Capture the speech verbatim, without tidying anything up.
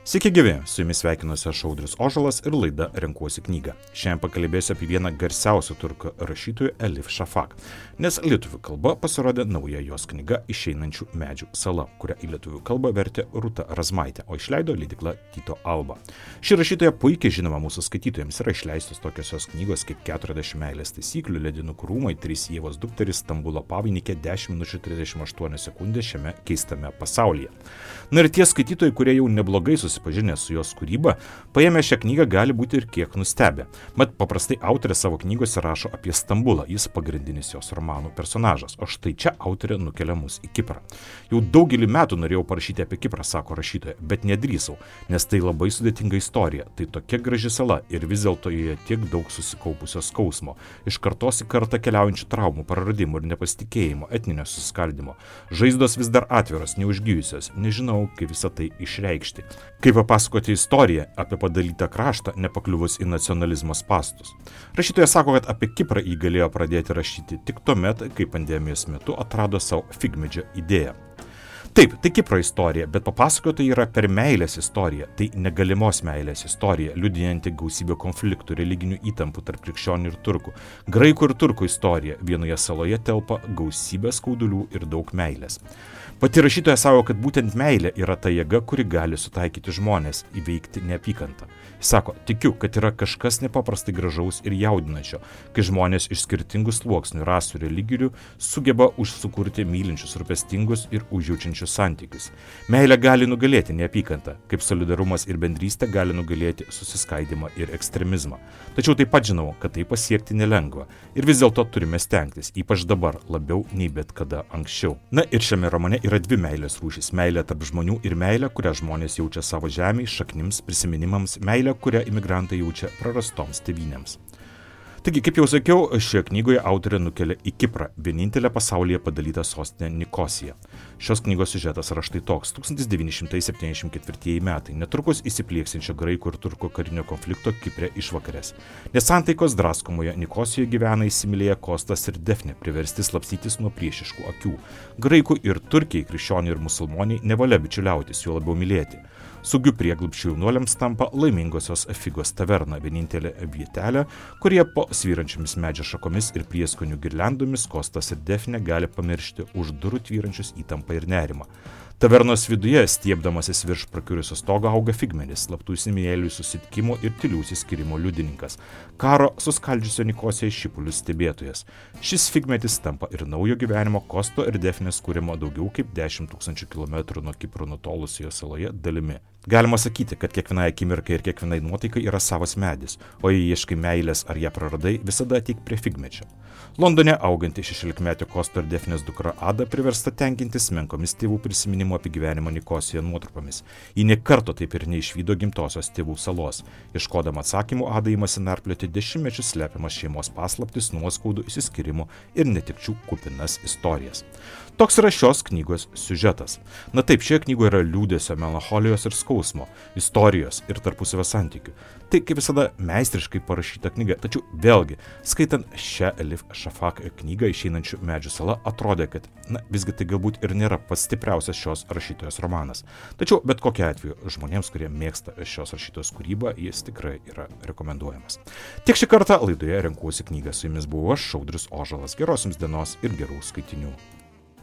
Sveiki gyvi, su jumis sveikinuosi aš Audrius Ožalas ir laida Renkuosi knygą. Šiandien pakalbėsiu apie vieną garsiausių turkų rašytojų Elif Shafak, nes lietuvių kalba pasirodė nauja jos knyga Išeinančių medžių sala, kurią į lietuvių kalbą vertė Rūta Razmaitė, o išleido leidykla Tyto Alba. Ši rašytoja puikiai žinoma mūsų skaitytojams, yra išleistos tokios jos knygos kaip keturiasdešimt meilės taisyklių, Ledinukų rūmai, trys Ievos dukterys, Stambulo pavainikė, dešimt minučių trisdešimt aštuonios sekundės šiame keistame pasaulyje. Na ir tie skaitytojai, kurie jau neblogai susipažinę su jos kūryba, paėmę šią knygą gali būti ir kiek nustebę. Mat paprastai autorė savo knygose rašo apie Stambulą, jis pagrindinis jos romanų personažas, o štai čia autorė nukelia mus į Kiprą. Jau daugelį metų norėjau parašyti apie Kiprą, sako rašytoja, bet nedrįsau, nes tai labai sudėtinga istorija, tai tokia graži sala ir vis dėlto joje tiek daug susikaupusio skausmo, iš kartos į kartą keliaujančių traumų, praradimų ir nepasitikėjimo, etninio susiskaldimo. Žaizdos vis dar atviros, neužgijusios, nežinau, kaip visą tai išreikšti. Kaip papasakoti istoriją apie padalytą kraštą, nepakliuvus į nacionalizmo spastus. Rašytoja sako, kad apie Kiprą jį galėjo pradėti rašyti tik tuomet, kai pandemijos metu atrado savo figmedžio idėją. Taip, tai Kipro istorija, bet papasakota yra per meilės istoriją, tai negalimos meilės istorija, liudijanti gausybę konfliktų, religinių įtampų tarp krikščionių ir turkų. Graikų ir turkų istorija, vienoje saloje telpa gausybė skaudulių ir daug meilės. Pati rašytoja sako, kad būtent meilė yra ta jėga, kuri gali sutaikyti žmonės, įveikti neapykantą. Jis sako, tikiu, kad yra kažkas nepaprastai gražaus ir jaudinančio, kai žmonės iš skirtingų sluoksnių, rasių, religijų sugeba užsukurti mylinčius, rūpestingus ir užjaučiančius santykius. Meilė gali nugalėti neapykantą, kaip solidarumas ir bendrystė gali nugalėti susiskaidimą ir ekstremizmą. Tačiau taip pat žinau, kad tai pasiekti nelengva ir vis dėlto turime stengtis, ypač dabar, labiau nei bet kada anksčiau. Na ir šiame romane yra dvi meilės rūšys – meilė tarp žmonių ir meilė, kurią žmonės jaučia savo žemei, šaknims, prisiminimams, meilė, kurią imigrantai jaučia prarastoms tėvynėms. Taigi, kaip jau sakiau, šioje knygoje autorė nukelia į Kiprą, vienintelę pasaulyje padalytą sostinę Nikosiją. Šios knygos siužetas yra štai toks – tūkstantis devyni šimtai septyniasdešimt ketvirtieji metai, netrukus įsiplieksinčio graikų ir turkų karinio konflikto Kipre išvakarės. Nesantaikos draskomoje Nikosijoje gyvena įsimylėję Kostas ir Defnė, priversti slapstytis nuo priešiškų akių. Graikų ir Turkijai, krikščioniai ir musulmoniai nevalia bičiuliautis, juo labiau mylėti. Saugiu prieglobsčiu jaunuoliams tampa laimingosios Figos taverna, vienintelė vietelė, kurie po svyrančiomis medžio šakomis ir prieskonių girliandomis Kostas ir Defnė gali pamiršti už durų tvyrančius įtampą ir nerimą. Tavernos viduje, stiebdamasis virš prakiurusio stogo, auga figmedis, slaptų įsimylėjėlių susitikimo ir tylių išsiskyrimo liudininkas, karo suskaldžiusio Nikosijos šipulius stebėtojas. Šis figmedis tampa ir naujo gyvenimo Kosto ir Defnės kūrimo daugiau kaip dešimt tūkstančių kilometrų nuo Kipro nutolusioje saloje dalimi. Galima sakyti, kad kiekvienai akimirkai ir kiekvienai nuotaikai yra savas medis, o jei ieškai meilės ar ją praradai, visada ateik prie figmedžio. Londone auganti šešiolikmetė Kosto ir Defnės dukra Ada priversta tenkintis menkomis tėvų prisiminimų apie gyvenimą Nikosijoje nuotrupomis. Ji nė karto taip ir neišvydo gimtosios tėvų salos. Ieškodama atsakymų, Ada imasi narplioti dešimtmečius slepiamas šeimos paslaptis, nuoskaudų, išsiskyrimų ir netekčių kupinas istorijas. Toks yra šios knygos siužetas. Na taip, šioje knygoje yra liūdesio, melancholijos ir skausmo, istorijos ir tarpusavio santykių. Tai kaip visada meistriškai parašyta knyga, tačiau vėlgi, skaitant šią Elif Shafak knygą Išeinančių medžių sala, atrodė, kad na, visgi tai galbūt ir nėra pats stipriausias šios rašytojos romanas. Tačiau bet kokiu atveju žmonėms, kurie mėgsta šios rašytojos kūrybą, jis tikrai yra rekomenduojamas. Tiek šį kartą laidoje Renkuosi knygą, su jumis buvau aš, Audrius Ožalas. Geros jums dienos ir gerų skaitinių.